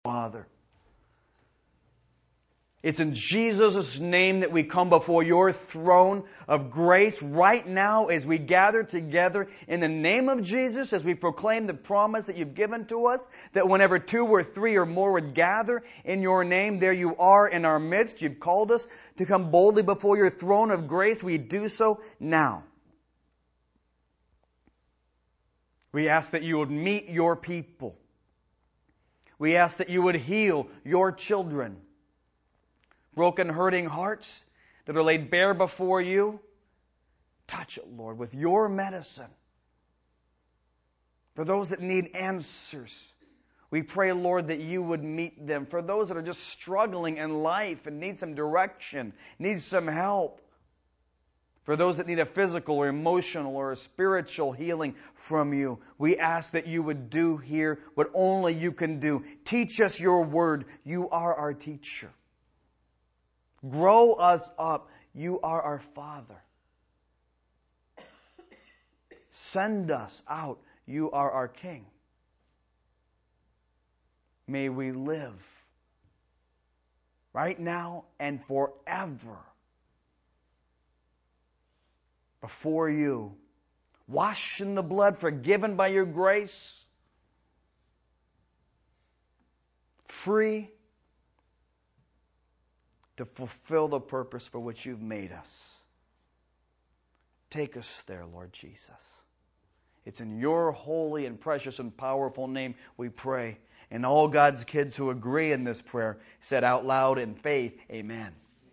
Father. It's in Jesus' name that we come before your throne of grace right now as we gather together in the name of Jesus, as we proclaim the promise that you've given to us, that whenever 2 or 3 or more would gather in your name, there you are in our midst. You've called us to come boldly before your throne of grace. We do so now. We ask that you would meet your people. We ask that you would heal your children. Broken, hurting hearts that are laid bare before you. Touch it, Lord, with your medicine. For those that need answers, we pray, Lord, that you would meet them. For those that are just struggling in life and need some direction, need some help. For those that need a physical or emotional or a spiritual healing from you, we ask that you would do here what only you can do. Teach us your word. You are our teacher. Grow us up. You are our Father. Send us out. You are our King. May we live right now and forever before you, washed in the blood, forgiven by your grace, free to fulfill the purpose for which you've made us. Take us there, Lord Jesus. It's in your holy and precious and powerful name we pray. And all God's kids who agree in this prayer said out loud in faith, Amen.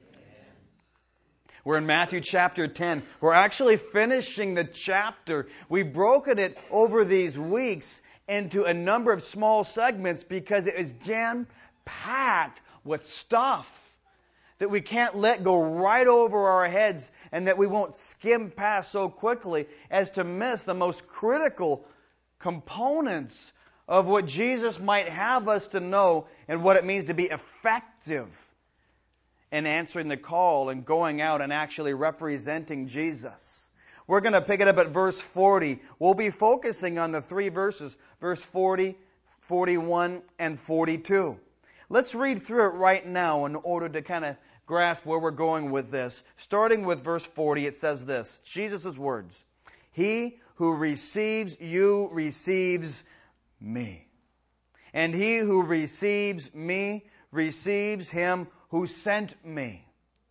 We're in Matthew chapter 10. We're actually finishing the chapter. We've broken it over these weeks into a number of small segments because it is jam-packed with stuff that we can't let go right over our heads and that we won't skim past so quickly as to miss the most critical components of what Jesus might have us to know and what it means to be effective in answering the call and going out and actually representing Jesus. We're going to pick it up at verse 40. We'll be focusing on the 3 verses, verse 40, 41, and 42. Let's read through it right now in order to kind of grasp where we're going with this. Starting with verse 40, it says this, Jesus' words, He who receives you receives me. And he who receives me receives him who sent me.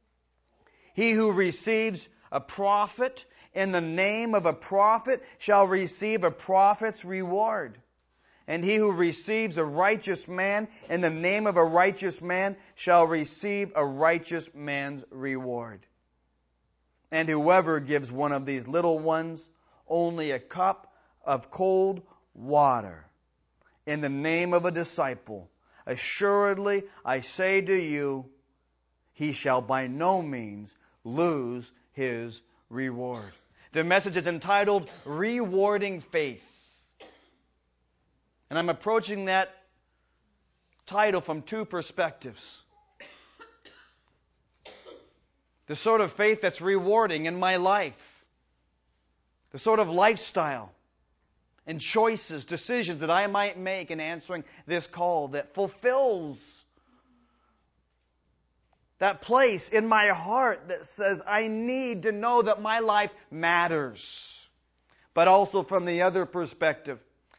He who receives a prophet in the name of a prophet shall receive a prophet's reward. And he who receives a righteous man in the name of a righteous man shall receive a righteous man's reward. And whoever gives one of these little ones only a cup of cold water in the name of a disciple, assuredly I say to you, he shall by no means lose his reward. The message is entitled, Rewarding Faith. And I'm approaching that title from 2 perspectives. The sort of faith that's rewarding in my life. The sort of lifestyle and choices, decisions that I might make in answering this call that fulfills that place in my heart that says I need to know that my life matters. But also from the other perspective,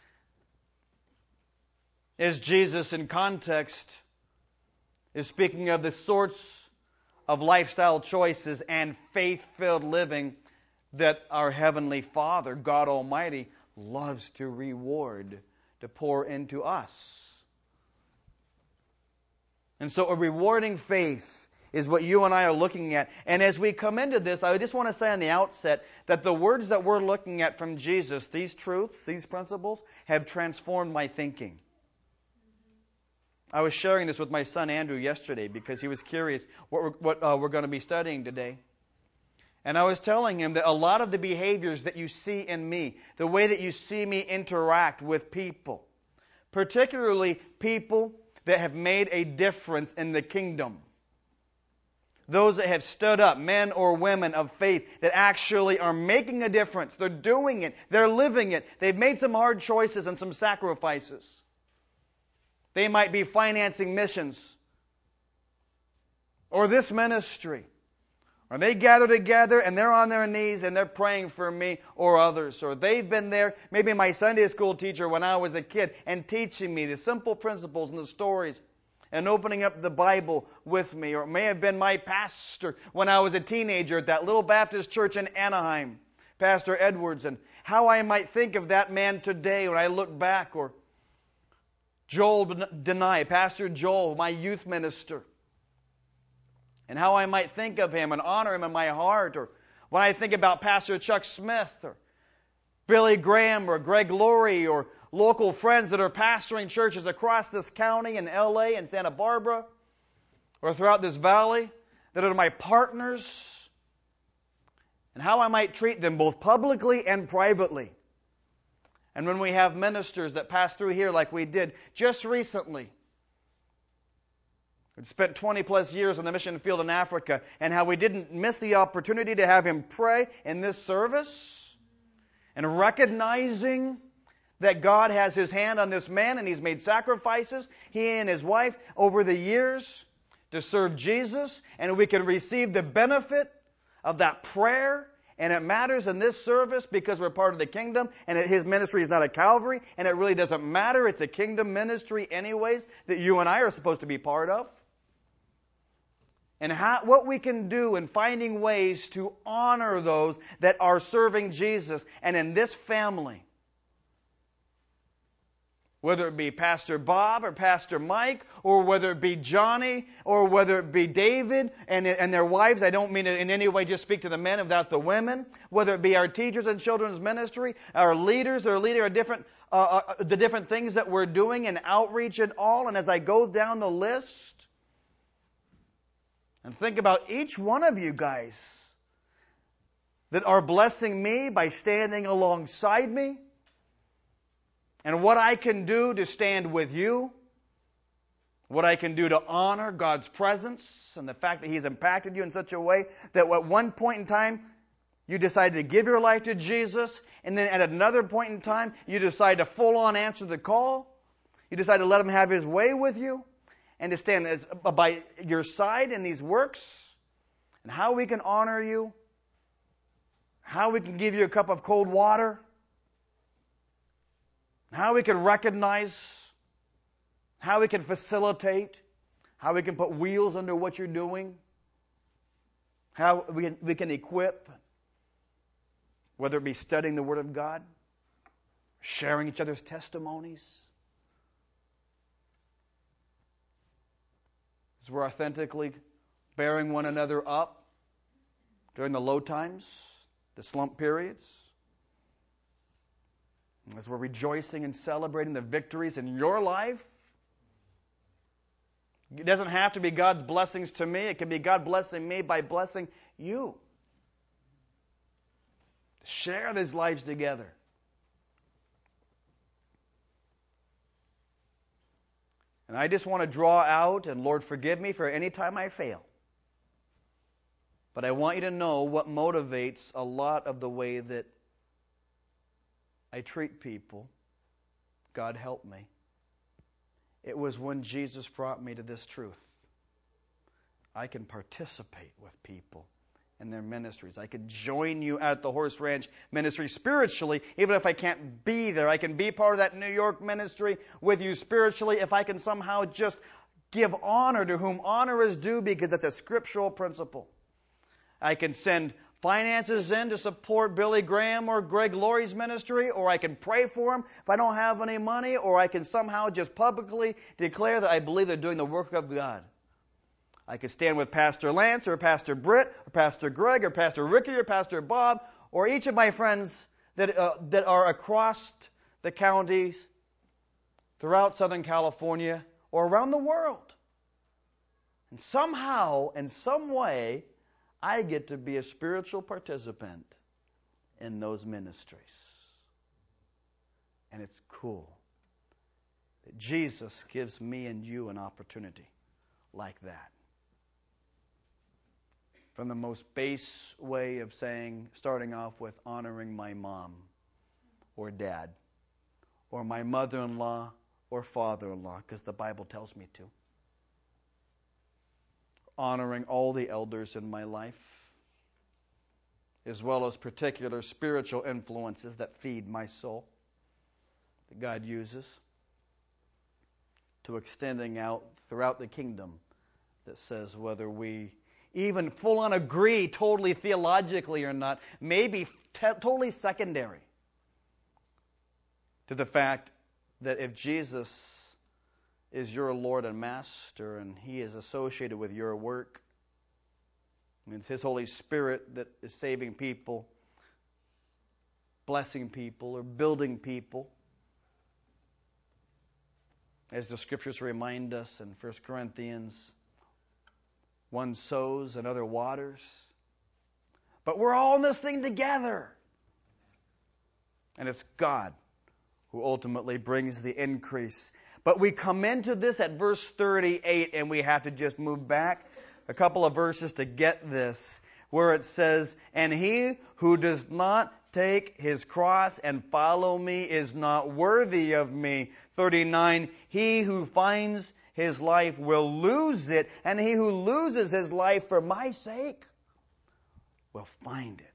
as Jesus in context is speaking of the sorts of lifestyle choices and faith-filled living that our Heavenly Father, God Almighty, loves to reward, to pour into us. And so a rewarding faith is what you and I are looking at. And as we come into this, I just want to say on the outset that the words that we're looking at from Jesus, these truths, these principles, have transformed my thinking. I was sharing this with my son Andrew yesterday because he was curious what we're going to be studying today. And I was telling him that a lot of the behaviors that you see in me, the way that you see me interact with people, particularly people that have made a difference in the kingdom, those that have stood up, men or women of faith that actually are making a difference, they're doing it, they're living it, they've made some hard choices and some sacrifices. They might be financing missions or this ministry. Or they gather together and they're on their knees and they're praying for me or others. Or they've been there, maybe my Sunday school teacher when I was a kid, and teaching me the simple principles and the stories and opening up the Bible with me. Or it may have been my pastor when I was a teenager at that little Baptist church in Anaheim, Pastor Edwards, and how I might think of that man today when I look back. Or Joel Denai, Pastor Joel, my youth minister, and how I might think of him and honor him in my heart. Or when I think about Pastor Chuck Smith or Billy Graham or Greg Laurie or local friends that are pastoring churches across this county in LA and Santa Barbara or throughout this valley that are my partners, and how I might treat them both publicly and privately. And when we have ministers that pass through here like we did just recently, who'd spent 20 plus years on the mission field in Africa, and how we didn't miss the opportunity to have him pray in this service, and recognizing that God has His hand on this man and he's made sacrifices, he and his wife, over the years to serve Jesus, and we can receive the benefit of that prayer. And it matters in this service because we're part of the kingdom, and his ministry is not a Calvary, and it really doesn't matter. It's a kingdom ministry anyways that you and I are supposed to be part of. And what we can do in finding ways to honor those that are serving Jesus. And in this family, whether it be Pastor Bob or Pastor Mike, or whether it be Johnny, or whether it be David and their wives, I don't mean to in any way just speak to the men without the women, whether it be our teachers in children's ministry, our leaders, our different the different things that we're doing in outreach and all. And as I go down the list, and think about each one of you guys that are blessing me by standing alongside me, and what I can do to stand with you, what I can do to honor God's presence and the fact that He's impacted you in such a way that at one point in time you decided to give your life to Jesus, and then at another point in time you decide to full on answer the call. You decide to let Him have His way with you, and to stand by your side in these works, and how we can honor you, how we can give you a cup of cold water, how we can recognize, how we can facilitate, how we can put wheels under what you're doing, how we can equip, whether it be studying the Word of God, sharing each other's testimonies, as we're authentically bearing one another up during the low times, the slump periods, as we're rejoicing and celebrating the victories in your life. It doesn't have to be God's blessings to me. It can be God blessing me by blessing you. Share these lives together. And I just want to draw out, and Lord forgive me for any time I fail, but I want you to know what motivates a lot of the way that I treat people. God help me. It was when Jesus brought me to this truth. I can participate with people in their ministries. I could join you at the Horse Ranch ministry spiritually, even if I can't be there. I can be part of that New York ministry with you spiritually if I can somehow just give honor to whom honor is due, because that's a scriptural principle. I can send finances in to support Billy Graham or Greg Laurie's ministry, or I can pray for them if I don't have any money, or I can somehow just publicly declare that I believe they're doing the work of God. I could stand with Pastor Lance or Pastor Britt or Pastor Greg or Pastor Ricky or Pastor Bob or each of my friends that are across the counties throughout Southern California or around the world. And somehow, in some way, I get to be a spiritual participant in those ministries. And it's cool that Jesus gives me and you an opportunity like that. From the most base way of starting off with honoring my mom or dad or my mother-in-law or father-in-law, because the Bible tells me to. Honoring all the elders in my life, as well as particular spiritual influences that feed my soul, that God uses, to extending out throughout the kingdom that says whether we even full-on agree totally theologically or not, may be totally secondary to the fact that if Jesus is your Lord and Master and He is associated with your work, and it's His Holy Spirit that is saving people, blessing people, or building people, as the Scriptures remind us in 1 Corinthians, one sows and other waters. But we're all in this thing together. And it's God who ultimately brings the increase. But we come into this at verse 38, and we have to just move back a couple of verses to get this, where it says, "And he who does not take his cross and follow me is not worthy of me." 39, "He who finds his life will lose it, and he who loses his life for my sake will find it."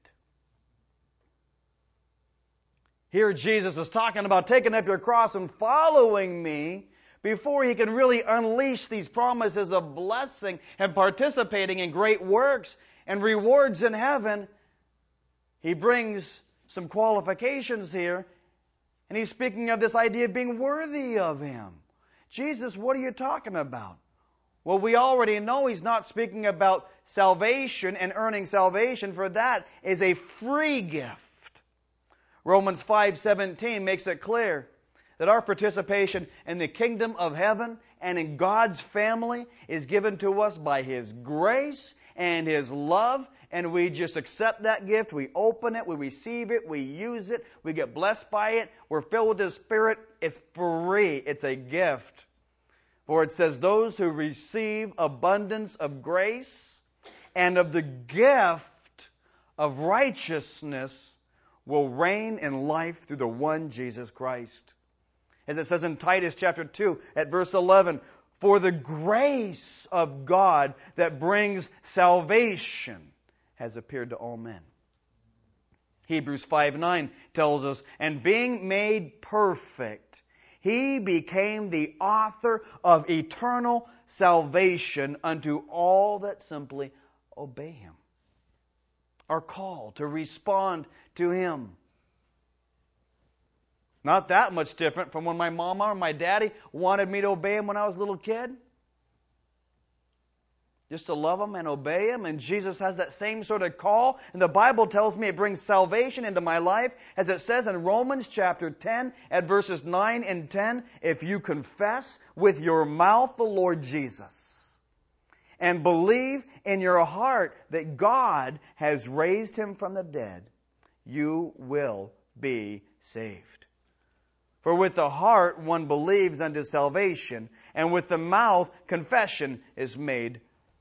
Here Jesus is talking about taking up your cross and following me before He can really unleash these promises of blessing and participating in great works and rewards in heaven. He brings some qualifications here, and He's speaking of this idea of being worthy of Him. Jesus, what are you talking about? Well, we already know He's not speaking about salvation and earning salvation, for that is a free gift. Romans 5:17 makes it clear that our participation in the kingdom of heaven and in God's family is given to us by His grace and His love, and we just accept that gift, we open it, we receive it, we use it, we get blessed by it, we're filled with His Spirit. It's free, it's a gift. For it says, "Those who receive abundance of grace and of the gift of righteousness will reign in life through the one Jesus Christ." As it says in Titus chapter 2 at verse 11, "For the grace of God that brings salvation has appeared to all men." Hebrews 5:9 tells us, "And being made perfect, He became the author of eternal salvation unto all that simply obey Him." Our call to respond to Him. Not that much different from when my mama or my daddy wanted me to obey Him when I was a little kid. Just to love Him and obey Him. And Jesus has that same sort of call. And the Bible tells me it brings salvation into my life. As it says in Romans chapter 10 at verses 9 and 10, "If you confess with your mouth the Lord Jesus and believe in your heart that God has raised Him from the dead, you will be saved. For with the heart one believes unto salvation, and with the mouth confession is made."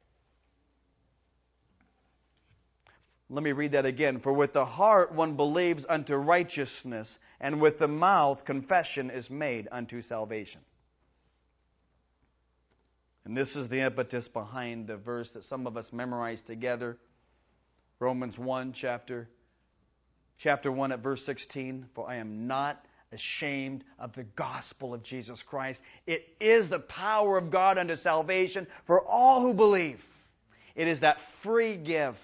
Let me read that again. "For with the heart one believes unto righteousness, and with the mouth confession is made unto salvation." And this is the impetus behind the verse that some of us memorize together. Romans 1, chapter 1 at verse 16. "For I am not ashamed of the gospel of Jesus Christ. It is the power of God unto salvation for all who believe." It is that free gift.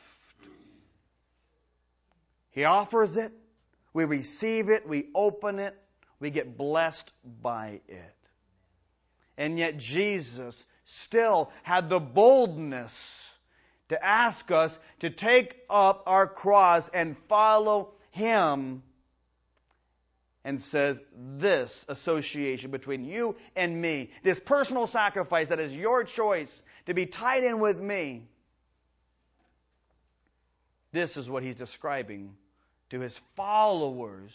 He offers it, we receive it, we open it, we get blessed by it. And yet Jesus still had the boldness to ask us to take up our cross and follow Him, and says this association between you and me, this personal sacrifice that is your choice to be tied in with me, this is what He's describing to His followers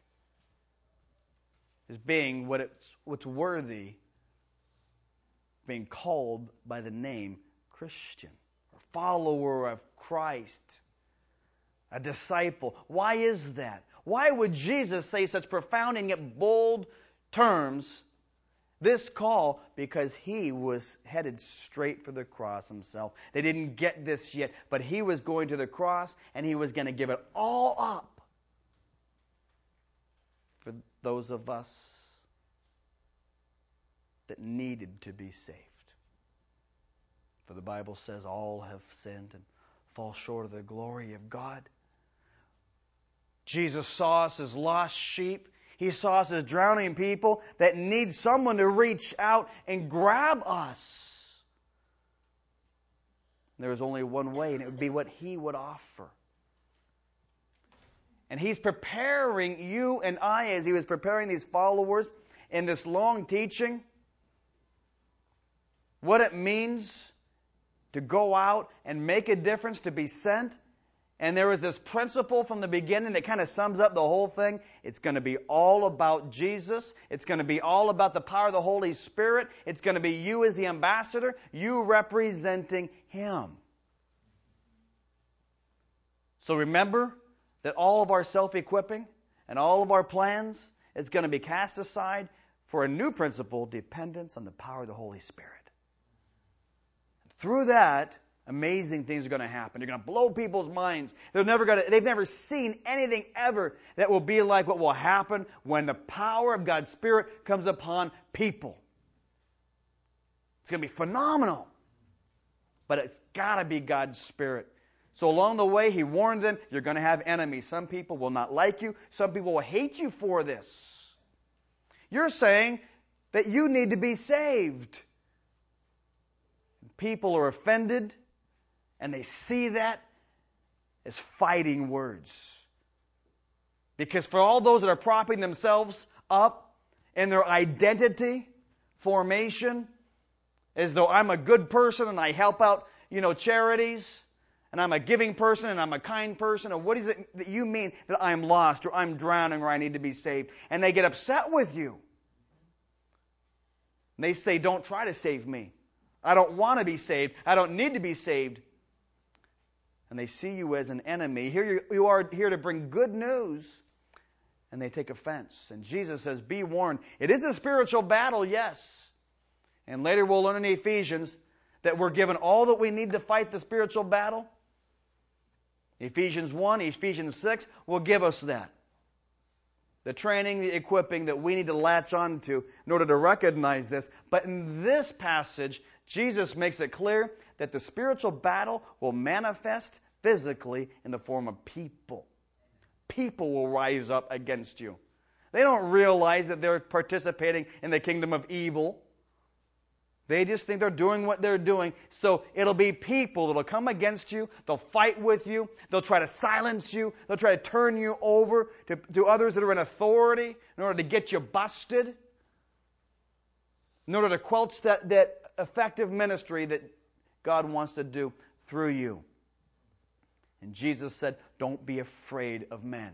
as being what's worthy, being called by the name Christian, or follower of Christ, a disciple. Why is that? Why would Jesus say such profound and yet bold terms this call because he was headed straight for the cross himself. They didn't get this yet, but he was going to the cross and he was going to give it all up for those of us that needed to be saved. For the Bible says all have sinned and fall short of the glory of God. Jesus saw us as lost sheep. He saw us as drowning people that need someone to reach out and grab us. There was only one way, and it would be what He would offer. And He's preparing you and I, as He was preparing these followers in this long teaching, what it means to go out and make a difference, to be sent. And there was this principle from the beginning that kind of sums up the whole thing. It's going to be all about Jesus. It's going to be all about the power of the Holy Spirit. It's going to be you as the ambassador, you representing Him. So remember that all of our self-equipping and all of our plans is going to be cast aside for a new principle, dependence on the power of the Holy Spirit. Through that, amazing things are going to happen. You're going to blow people's minds. They've never seen anything ever that will be like what will happen when the power of God's Spirit comes upon people. It's going to be phenomenal. But it's got to be God's Spirit. So along the way, He warned them, you're going to have enemies. Some people will not like you. Some people will hate you for this. You're saying that you need to be saved. People are offended, and they see that as fighting words. Because for all those that are propping themselves up in their identity formation, as though I'm a good person and I help out, charities, and I'm a giving person and I'm a kind person, and what is it that you mean that I'm lost or I'm drowning or I need to be saved? And they get upset with you. And they say, don't try to save me. I don't want to be saved. I don't need to be saved. And they see you as an enemy. Here you are here to bring good news. And they take offense. And Jesus says, be warned. It is a spiritual battle, yes. And later we'll learn in Ephesians that we're given all that we need to fight the spiritual battle. Ephesians 1, Ephesians 6 will give us that. The training, the equipping that we need to latch on to in order to recognize this. But in this passage, Jesus makes it clear that the spiritual battle will manifest physically in the form of people. People will rise up against you. They don't realize that they're participating in the kingdom of evil. They just think they're doing what they're doing. So it'll be people that will come against you. They'll fight with you. They'll try to silence you. They'll try to turn you over to others that are in authority in order to get you busted. In order to quelch that effective ministry that God wants to do through you. And Jesus said, don't be afraid of men.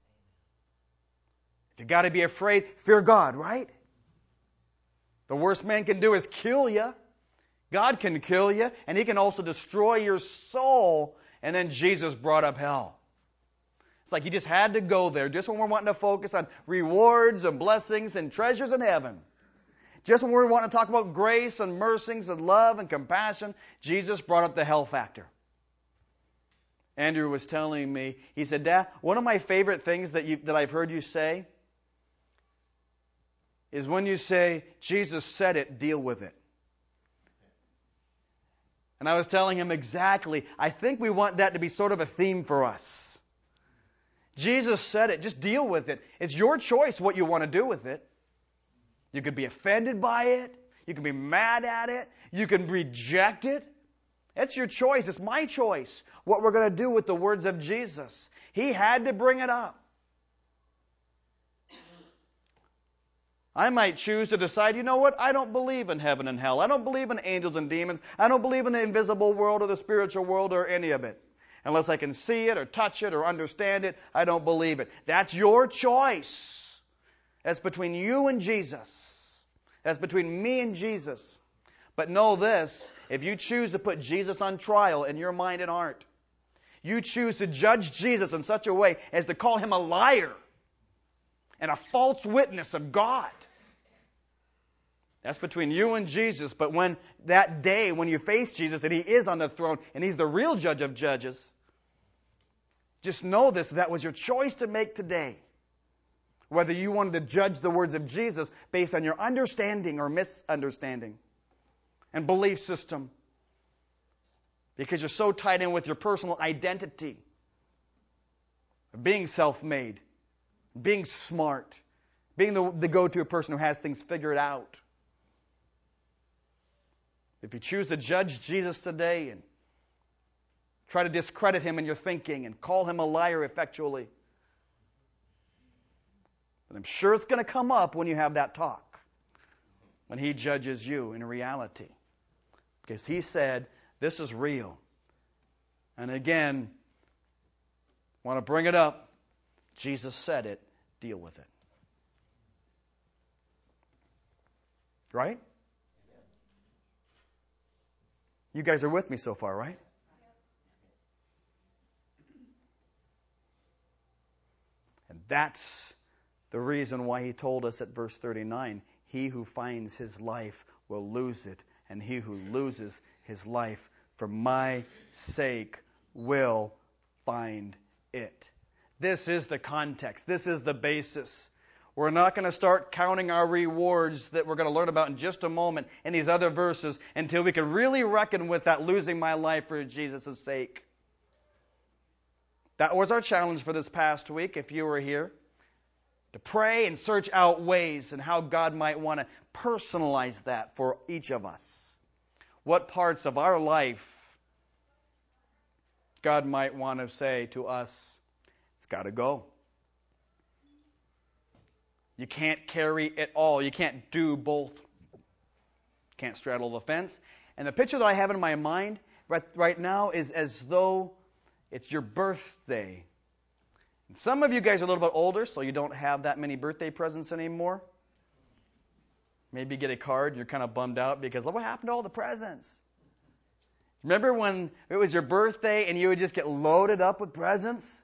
If you got to be afraid, fear God, right? The worst man can do is kill you. God can kill you, and He can also destroy your soul. And then Jesus brought up hell. It's like He just had to go there, just when we're wanting to focus on rewards and blessings and treasures in heaven. Just when we're wanting to talk about grace and mercies and love and compassion, Jesus brought up the hell factor. Andrew was telling me, he said, Dad, one of my favorite things that I've heard you say is when you say, Jesus said it, deal with it. And I was telling him exactly, I think we want that to be sort of a theme for us. Jesus said it, just deal with it. It's your choice what you want to do with it. You could be offended by it. You can be mad at it. You can reject it. It's your choice. It's my choice what we're going to do with the words of Jesus. He had to bring it up. I might choose to decide, you know what? I don't believe in heaven and hell. I don't believe in angels and demons. I don't believe in the invisible world or the spiritual world or any of it. Unless I can see it or touch it or understand it, I don't believe it. That's your choice. That's between you and Jesus. That's between me and Jesus. But know this, if you choose to put Jesus on trial in your mind and heart, you choose to judge Jesus in such a way as to call Him a liar and a false witness of God, That's between you and Jesus. But when that day, when you face Jesus and He is on the throne and He's the real judge of judges, just know this, that was your choice to make today. Whether you wanted to judge the words of Jesus based on your understanding or misunderstanding and belief system. Because you're so tied in with your personal identity. Being self-made. Being smart. Being the go-to person who has things figured out. If you choose to judge Jesus today and try to discredit Him in your thinking and call Him a liar effectually, then I'm sure it's going to come up when you have that talk. When He judges you in reality. Because He said, this is real. And again, want to bring it up. Jesus said it. Deal with it. Right? You guys are with me so far, right? And that's the reason why He told us at verse 39, he who finds his life will lose it, and he who loses his life for my sake will find it. This is the context. This is the basis. We're not going to start counting our rewards that we're going to learn about in just a moment in these other verses until we can really reckon with that losing my life for Jesus' sake. That was our challenge for this past week, if you were here. To pray and search out ways and how God might want to personalize that for each of us. What parts of our life God might want to say to us, it's got to go. You can't carry it all. You can't do both. Can't straddle the fence. And the picture that I have in my mind right now is as though it's your birthday. And some of you guys are a little bit older, so you don't have that many birthday presents anymore. Maybe you get a card and you're kind of bummed out because look what happened to all the presents. Remember when it was your birthday and you would just get loaded up with presents?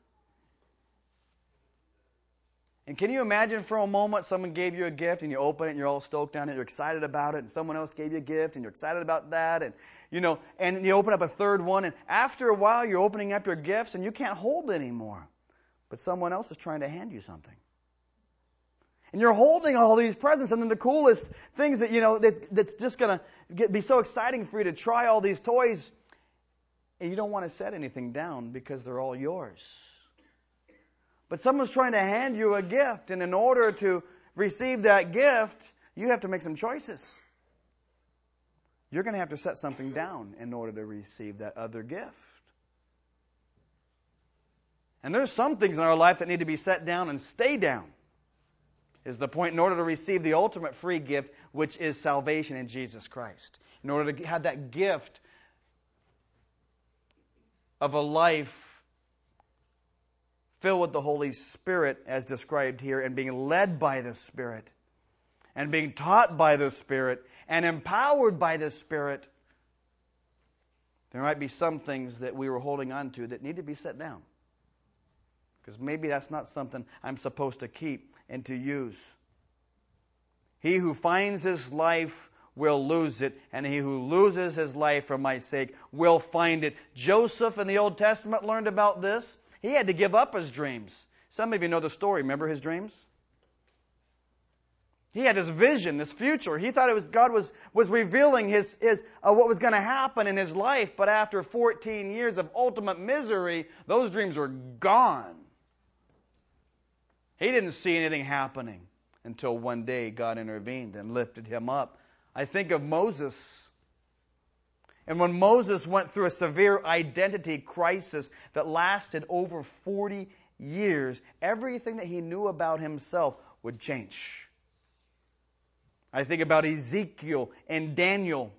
And can you imagine for a moment someone gave you a gift and you open it and you're all stoked on it, you're excited about it, and someone else gave you a gift and you're excited about that, and and you open up a third one, and after a while you're opening up your gifts and you can't hold it anymore. But someone else is trying to hand you something. And you're holding all these presents, and then the coolest things that, that's just going to be so exciting for you to try all these toys, and you don't want to set anything down because they're all yours. But someone's trying to hand you a gift, and in order to receive that gift, you have to make some choices. You're going to have to set something down in order to receive that other gift. And there's some things in our life that need to be set down and stay down, is the point, in order to receive the ultimate free gift, which is salvation in Jesus Christ. In order to have that gift of a life filled with the Holy Spirit, as described here, and being led by the Spirit, and being taught by the Spirit, and empowered by the Spirit, there might be some things that we were holding on to that need to be set down. Because maybe that's not something I'm supposed to keep and to use. He who finds his life will lose it, and he who loses his life for my sake will find it. Joseph in the Old Testament learned about this. He had to give up his dreams. Some of you know the story. Remember his dreams? He had this vision, this future. He thought it was God was revealing his what was going to happen in his life. But after 14 years of ultimate misery, those dreams were gone. He didn't see anything happening until one day God intervened and lifted him up. I think of Moses. And when Moses went through a severe identity crisis that lasted over 40 years, everything that he knew about himself would change. I think about Ezekiel and Daniel.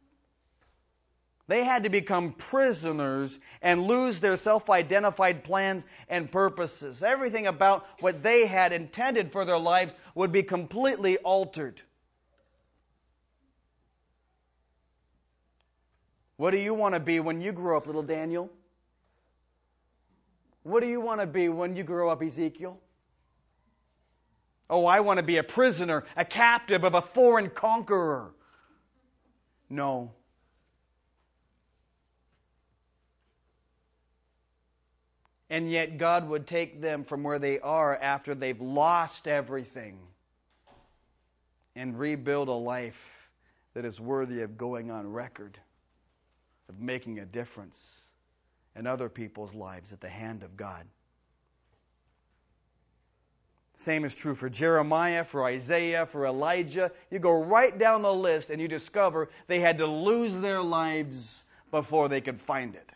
They had to become prisoners and lose their self-identified plans and purposes. Everything about what they had intended for their lives would be completely altered. What do you want to be when you grow up, little Daniel? What do you want to be when you grow up, Ezekiel? Oh, I want to be a prisoner, a captive of a foreign conqueror. No. And yet God would take them from where they are after they've lost everything and rebuild a life that is worthy of going on record, of making a difference in other people's lives at the hand of God. Same is true for Jeremiah, for Isaiah, for Elijah. You go right down the list and you discover they had to lose their lives before they could find it.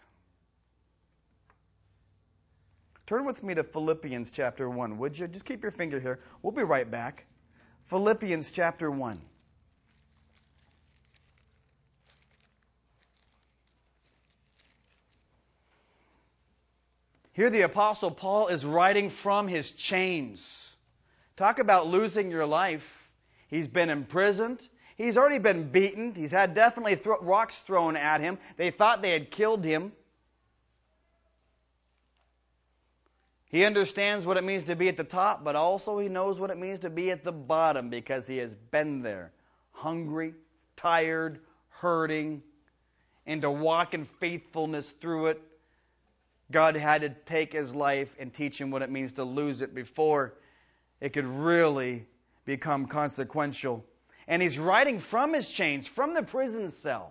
Turn with me to Philippians chapter 1, would you? Just keep your finger here. We'll be right back. Philippians chapter 1. Here the Apostle Paul is writing from his chains. Talk about losing your life. He's been imprisoned. He's already been beaten. He's had definitely rocks thrown at him. They thought they had killed him. He understands what it means to be at the top, but also he knows what it means to be at the bottom because he has been there. Hungry, tired, hurting, and to walk in faithfulness through it. God had to take his life and teach him what it means to lose it before it could really become consequential. And he's writing from his chains, from the prison cell.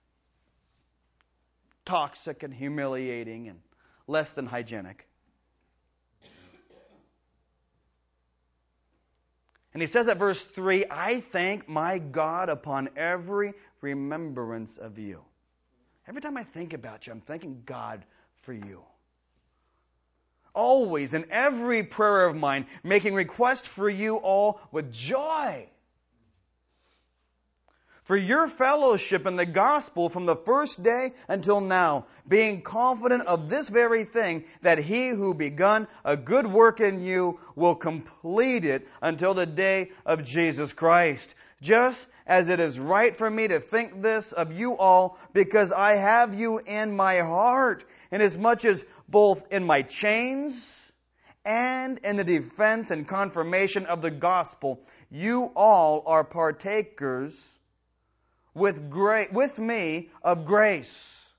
Toxic and humiliating and less than hygienic. And he says at verse 3, I thank my God upon every remembrance of you. Every time I think about you, I'm thanking God for you. Always, in every prayer of mine, making request for you all with joy. For your fellowship in the gospel from the first day until now, being confident of this very thing, that he who begun a good work in you will complete it until the day of Jesus Christ. Just as it is right for me to think this of you all, because I have you in my heart, inasmuch as both in my chains and in the defense and confirmation of the gospel, you all are partakers with me of grace.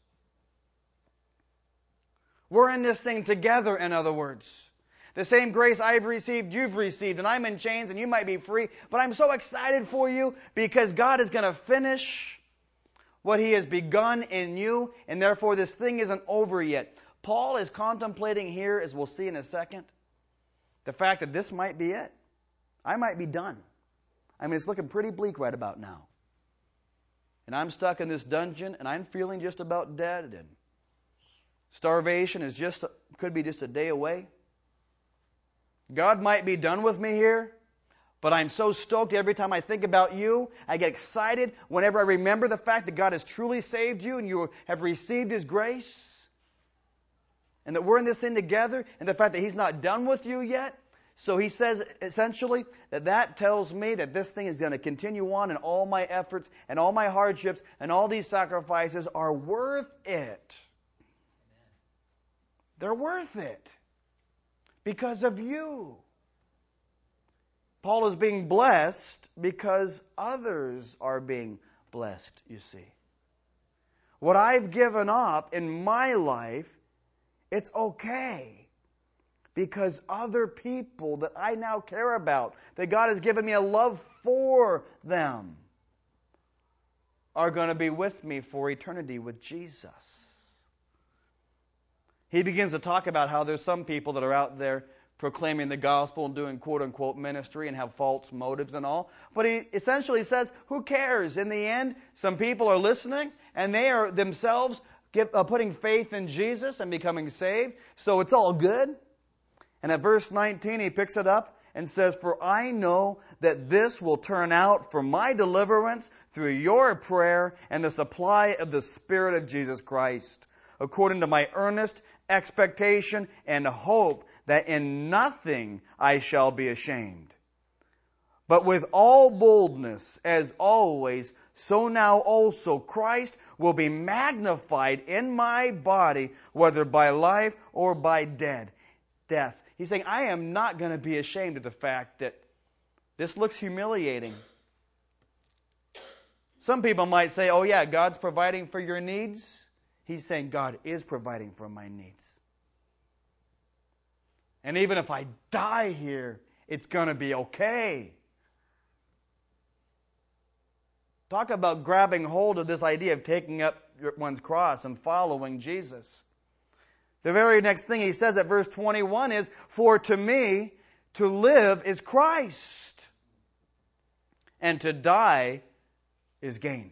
We're in this thing together, in other words. The same grace I've received, you've received, and I'm in chains and you might be free, but I'm so excited for you because God is going to finish what he has begun in you, and therefore this thing isn't over yet. Paul is contemplating here, as we'll see in a second, the fact that this might be it. I might be done. I mean, it's looking pretty bleak right about now. And I'm stuck in this dungeon, and I'm feeling just about dead, and starvation could be just a day away. God might be done with me here, but I'm so stoked every time I think about you. I get excited whenever I remember the fact that God has truly saved you and you have received his grace, and that we're in this thing together, and the fact that he's not done with you yet. So he says, essentially, that tells me that this thing is going to continue on, and all my efforts and all my hardships and all these sacrifices are worth it. They're worth it because of you. Paul is being blessed because others are being blessed, you see. What I've given up in my life, it's okay. Because other people that I now care about, that God has given me a love for them, are going to be with me for eternity with Jesus. He begins to talk about how there's some people that are out there proclaiming the gospel and doing quote-unquote ministry and have false motives and all. But he essentially says, who cares? In the end, some people are listening and they are themselves putting faith in Jesus and becoming saved. So it's all good. And at verse 19, he picks it up and says, for I know that this will turn out for my deliverance through your prayer and the supply of the Spirit of Jesus Christ, according to my earnest expectation and hope that in nothing I shall be ashamed. But with all boldness, as always, so now also Christ will be magnified in my body, whether by life or by death. He's saying, I am not going to be ashamed of the fact that This looks humiliating. Some people might say, oh yeah, God's providing for your needs. He's saying God is providing for my needs. And even if I die here, it's going to be okay. Talk about grabbing hold of this idea of taking up one's cross and following Jesus. The very next thing he says at verse 21 is, for to me, to live is Christ, and to die is gain.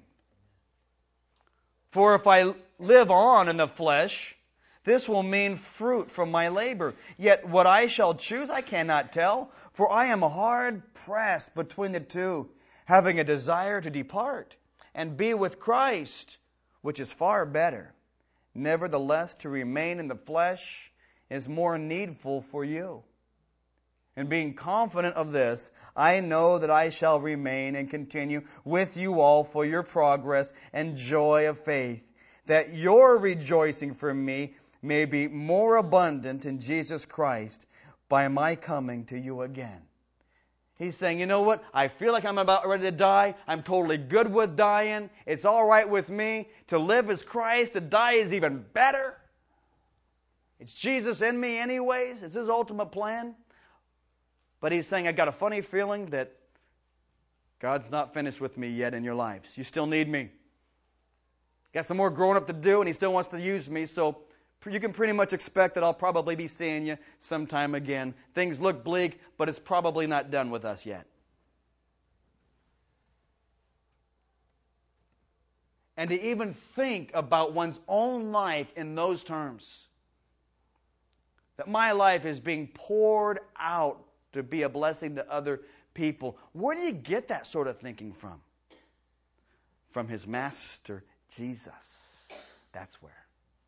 For if I live on in the flesh, this will mean fruit from my labor. Yet what I shall choose I cannot tell, for I am hard pressed between the two, having a desire to depart and be with Christ, which is far better. Nevertheless, to remain in the flesh is more needful for you. And being confident of this, I know that I shall remain and continue with you all for your progress and joy of faith, that your rejoicing for me may be more abundant in Jesus Christ by my coming to you again. He's saying, you know what? I feel like I'm about ready to die. I'm totally good with dying. It's all right with me. To live is Christ. To die is even better. It's Jesus in me anyways. It's His ultimate plan. But he's saying, I got a funny feeling that God's not finished with me yet in your lives. You still need me. Got some more growing up to do, and He still wants to use me. So you can pretty much expect that I'll probably be seeing you sometime again. Things look bleak, but it's probably not done with us yet. And to even think about one's own life in those terms, that my life is being poured out to be a blessing to other people. Where do you get that sort of thinking from? From His Master, Jesus. That's where.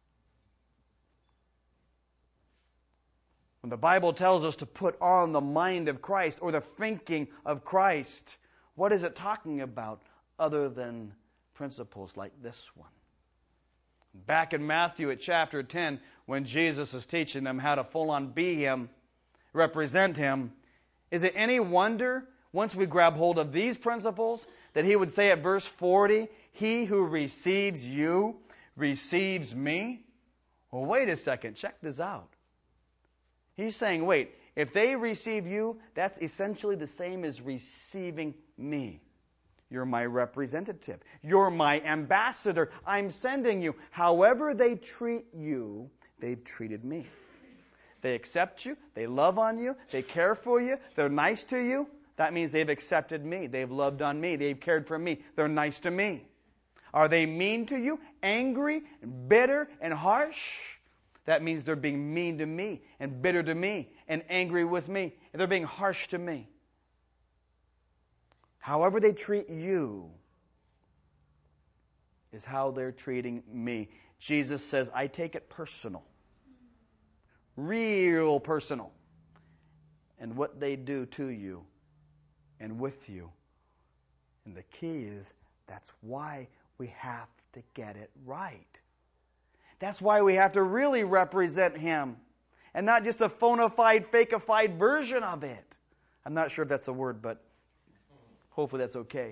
When the Bible tells us to put on the mind of Christ or the thinking of Christ, what is it talking about other than principles like this one? Back in Matthew at chapter 10, when Jesus is teaching them how to full-on be Him, represent Him, is it any wonder, once we grab hold of these principles, that He would say at verse 40, he who receives you receives me? Well, wait a second. Check this out. He's saying, wait, if they receive you, that's essentially the same as receiving me. You're my representative. You're my ambassador. I'm sending you. However they treat you, they've treated me. They accept you. They love on you. They care for you. They're nice to you. That means they've accepted me. They've loved on me. They've cared for me. They're nice to me. Are they mean to you? Angry, bitter, and harsh? That means they're being mean to me and bitter to me and angry with me. And they're being harsh to me. However they treat you is how they're treating me. Jesus says, I take it personal. Real personal. And what they do to you and with you. And the key is, that's why we have to get it right. That's why we have to really represent Him. And not just a phonified, fakeified version of it. I'm not sure if that's a word, but hopefully that's okay.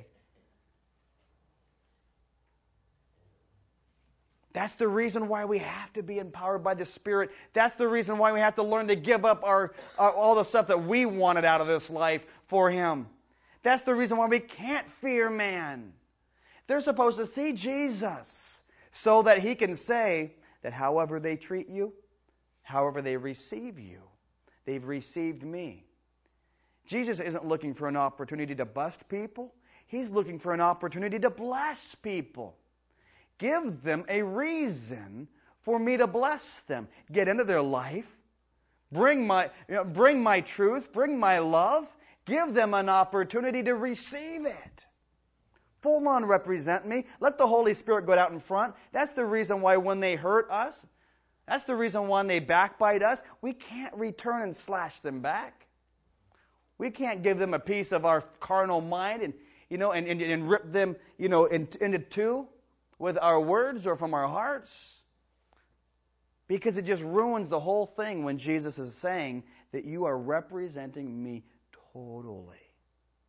That's the reason why we have to be empowered by the Spirit. That's the reason why we have to learn to give up all the stuff that we wanted out of this life for Him. That's the reason why we can't fear man. They're supposed to see Jesus so that He can say that however they treat you, however they receive you, they've received me. Jesus isn't looking for an opportunity to bust people. He's looking for an opportunity to bless people. Give them a reason for me to bless them. Get into their life. Bring my truth. Bring my love. Give them an opportunity to receive it. Full on represent me. Let the Holy Spirit go out in front. That's the reason why when they hurt us, that's the reason why they backbite us, we can't return and slash them back. We can't give them a piece of our carnal mind and rip them into two with our words or from our hearts. Because it just ruins the whole thing when Jesus is saying that you are representing me totally.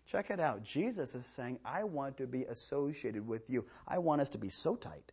Check it out. Jesus is saying, I want to be associated with you. I want us to be so tight.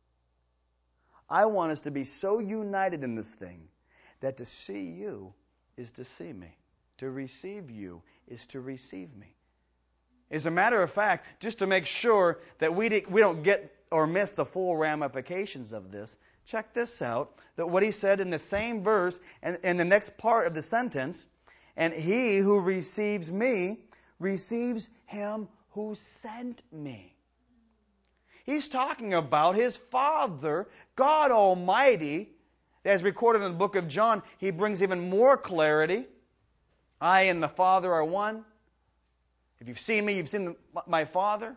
I want us to be so united in this thing that to see you is to see me. To receive you is to receive me. As a matter of fact, just to make sure that we don't get or miss the full ramifications of this, check this out, that what he said in the same verse and in the next part of the sentence, and he who receives me receives him who sent me. He's talking about his Father, God Almighty. As recorded in the book of John, he brings even more clarity. I and the Father are one. If you've seen me, you've seen my Father.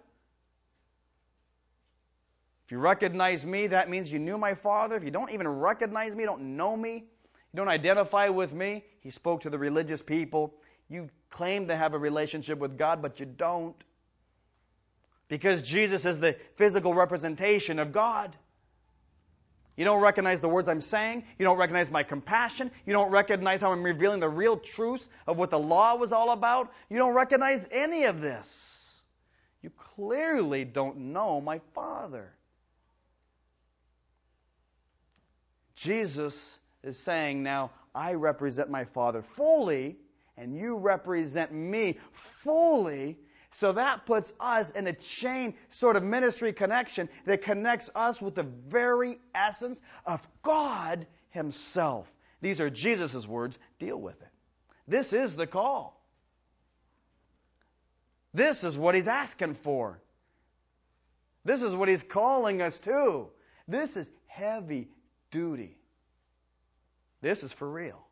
If you recognize me, that means you knew my Father. If you don't even recognize me, you don't know me, you don't identify with me. He spoke to the religious people. You claim to have a relationship with God, but you don't. Because Jesus is the physical representation of God. You don't recognize the words I'm saying. You don't recognize my compassion. You don't recognize how I'm revealing the real truth of what the law was all about. You don't recognize any of this. You clearly don't know my Father. Jesus is saying now, I represent my Father fully, and you represent me fully. So that puts us in a chain sort of ministry connection that connects us with the very essence of God Himself. These are Jesus' words. Deal with it. This is the call. This is what He's asking for. This is what He's calling us to. This is heavy duty. This is for real.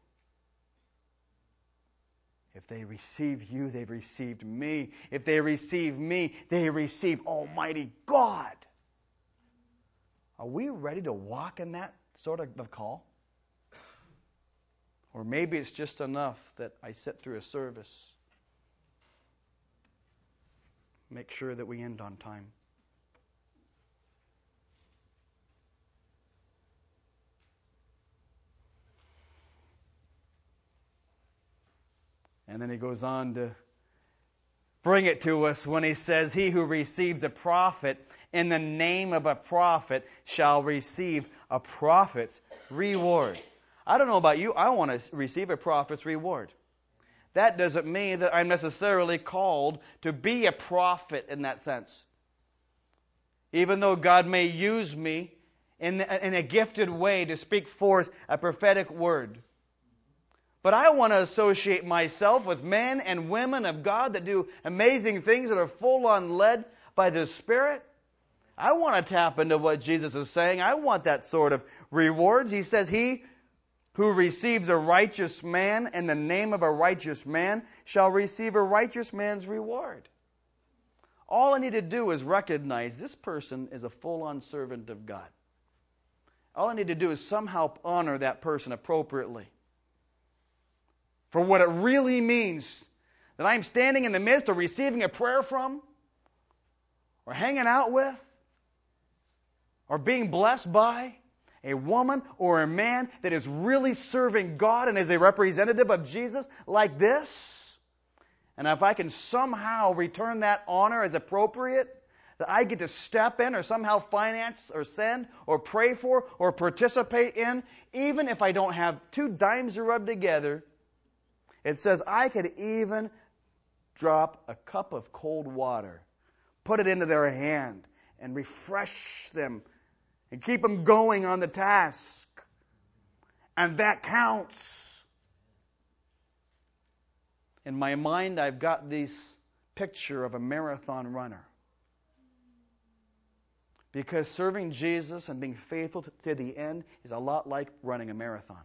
If they receive you, they've received me. If they receive me, they receive Almighty God. Are we ready to walk in that sort of call? Or maybe it's just enough that I sit through a service. Make sure that we end on time. And then he goes on to bring it to us when he says, he who receives a prophet in the name of a prophet shall receive a prophet's reward. I don't know about you, I want to receive a prophet's reward. That doesn't mean that I'm necessarily called to be a prophet in that sense. Even though God may use me in a gifted way to speak forth a prophetic word. But I want to associate myself with men and women of God that do amazing things, that are full on led by the Spirit. I want to tap into what Jesus is saying. I want that sort of rewards. He says, he who receives a righteous man in the name of a righteous man shall receive a righteous man's reward. All I need to do is recognize this person is a full-on servant of God. All I need to do is somehow honor that person appropriately. For what it really means, that I'm standing in the midst or receiving a prayer from, or hanging out with, or being blessed by a woman or a man that is really serving God and is a representative of Jesus like this. And if I can somehow return that honor as appropriate, that I get to step in or somehow finance or send or pray for or participate in, even if I don't have two dimes to rub together, it says I could even drop a cup of cold water, put it into their hand, and refresh them and keep them going on the task. And that counts. In my mind, I've got this picture of a marathon runner. Because serving Jesus and being faithful to the end is a lot like running a marathon.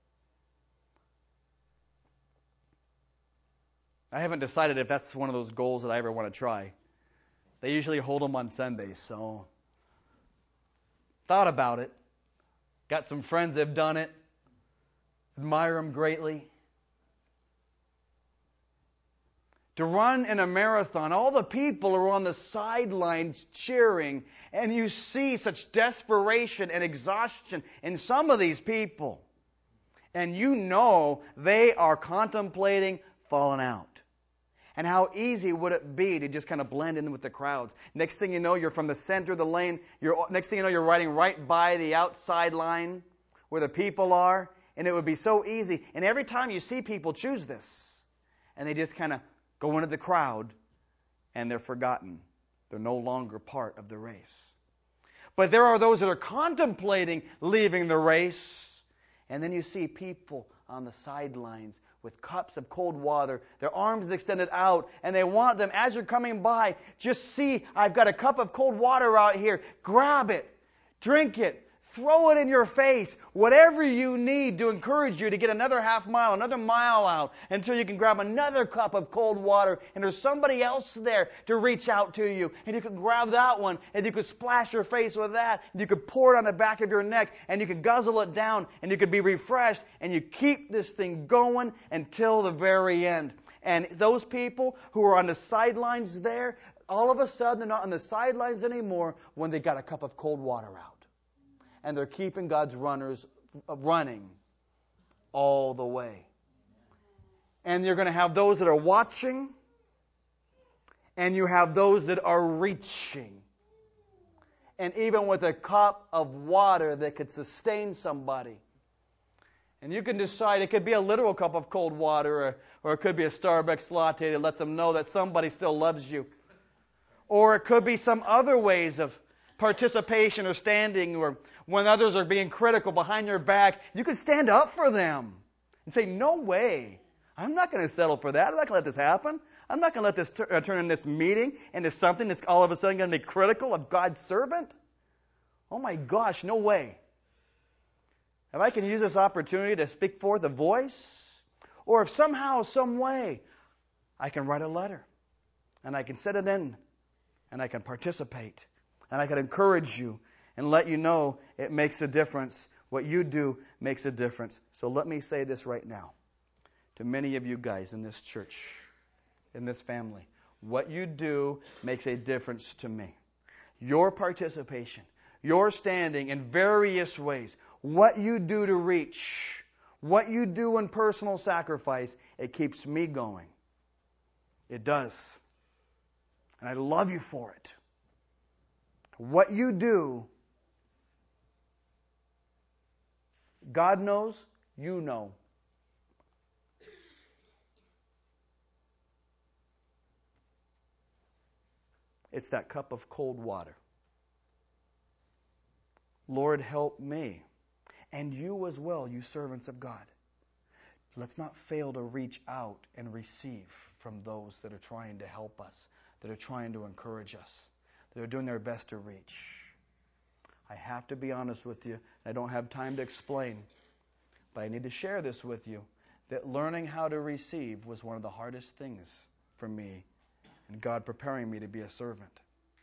I haven't decided if that's one of those goals that I ever want to try. They usually hold them on Sundays, so thought about it. Got some friends that have done it. Admire them greatly. To run in a marathon, all the people are on the sidelines cheering, and you see such desperation and exhaustion in some of these people. And you know they are contemplating falling out. And how easy would it be to just kind of blend in with the crowds? Next thing you know, you're from the center of the lane. Next thing you know, you're riding right by the outside line where the people are. And it would be so easy. And every time you see people choose this, and they just kind of go into the crowd, and they're forgotten. They're no longer part of the race. But there are those that are contemplating leaving the race. And then you see people on the sidelines with cups of cold water, their arms extended out, and they want them, as you're coming by, just see, I've got a cup of cold water out here. Grab it. Drink it. Throw it in your face. Whatever you need to encourage you to get another half mile, another mile out, until you can grab another cup of cold water, and there's somebody else there to reach out to you, and you can grab that one, and you could splash your face with that, and you could pour it on the back of your neck, and you could guzzle it down, and you could be refreshed, and you keep this thing going until the very end. And those people who are on the sidelines there, all of a sudden they're not on the sidelines anymore when they got a cup of cold water out. And they're keeping God's runners running all the way. And you're going to have those that are watching, and you have those that are reaching. And even with a cup of water that could sustain somebody. And you can decide, it could be a literal cup of cold water, or it could be a Starbucks latte that lets them know that somebody still loves you. Or it could be some other ways of participation or standing, or when others are being critical behind your back, you can stand up for them and say, no way. I'm not going to settle for that. I'm not going to let this happen. I'm not going to let this turn in this meeting into something that's all of a sudden going to be critical of God's servant. Oh my gosh, no way. If I can use this opportunity to speak forth a voice, or if somehow, some way, I can write a letter, and I can set it in, and I can participate, and I can encourage you, and let you know it makes a difference. What you do makes a difference. So let me say this right now to many of you guys in this church, in this family. What you do makes a difference to me. Your participation, your standing in various ways, what you do to reach, what you do in personal sacrifice, it keeps me going. It does. And I love you for it. What you do, God knows, you know. It's that cup of cold water. Lord, help me. And you as well, you servants of God. Let's not fail to reach out and receive from those that are trying to help us, that are trying to encourage us, that are doing their best to reach. I have to be honest with you. I don't have time to explain, but I need to share this with you, that learning how to receive was one of the hardest things for me, and God preparing me to be a servant.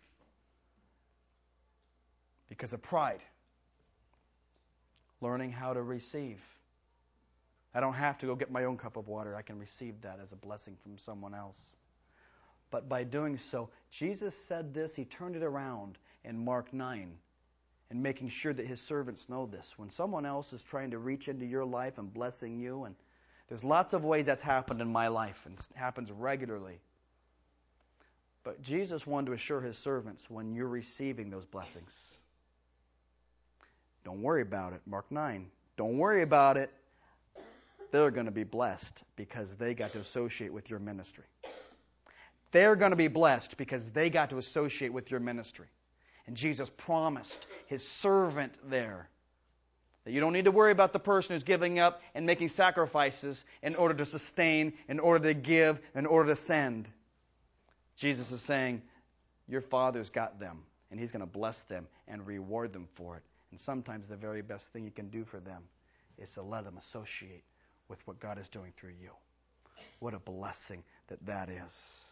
Because of pride. Learning how to receive. I don't have to go get my own cup of water. I can receive that as a blessing from someone else. But by doing so, Jesus said this, He turned it around in Mark 9, and making sure that His servants know this. When someone else is trying to reach into your life and blessing you, and there's lots of ways that's happened in my life, and it happens regularly. But Jesus wanted to assure His servants, when you're receiving those blessings, don't worry about it. Mark 9. Don't worry about it. They're going to be blessed because they got to associate with your ministry. They're going to be blessed because they got to associate with your ministry. And Jesus promised His servant there that you don't need to worry about the person who's giving up and making sacrifices in order to sustain, in order to give, in order to send. Jesus is saying, your Father's got them, and He's going to bless them and reward them for it. And sometimes the very best thing you can do for them is to let them associate with what God is doing through you. What a blessing that is.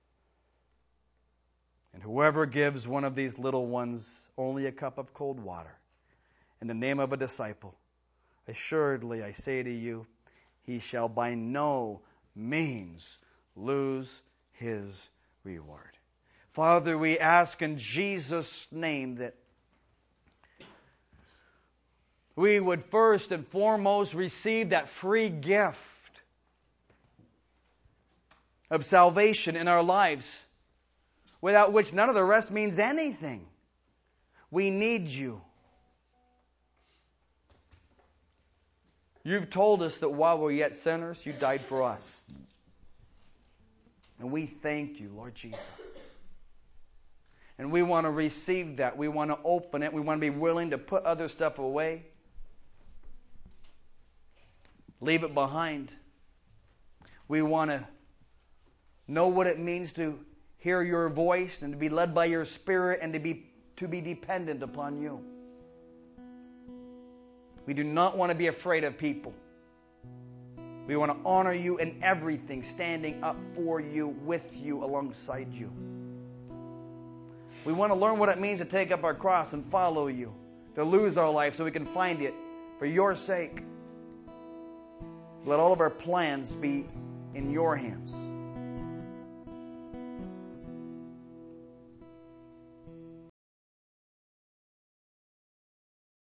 And whoever gives one of these little ones only a cup of cold water in the name of a disciple, assuredly I say to you, he shall by no means lose his reward. Father, we ask in Jesus' name that we would first and foremost receive that free gift of salvation in our lives, without which none of the rest means anything. We need you. You've told us that while we're yet sinners, you died for us. And we thank you, Lord Jesus. And we want to receive that. We want to open it. We want to be willing to put other stuff away. Leave it behind. We want to know what it means to hear your voice and to be led by your Spirit and to be dependent upon you. We do not want to be afraid of people. We want to honor you in everything, standing up for you, with you, alongside you. We want to learn what it means to take up our cross and follow you, to lose our life so we can find it for your sake. Let all of our plans be in your hands.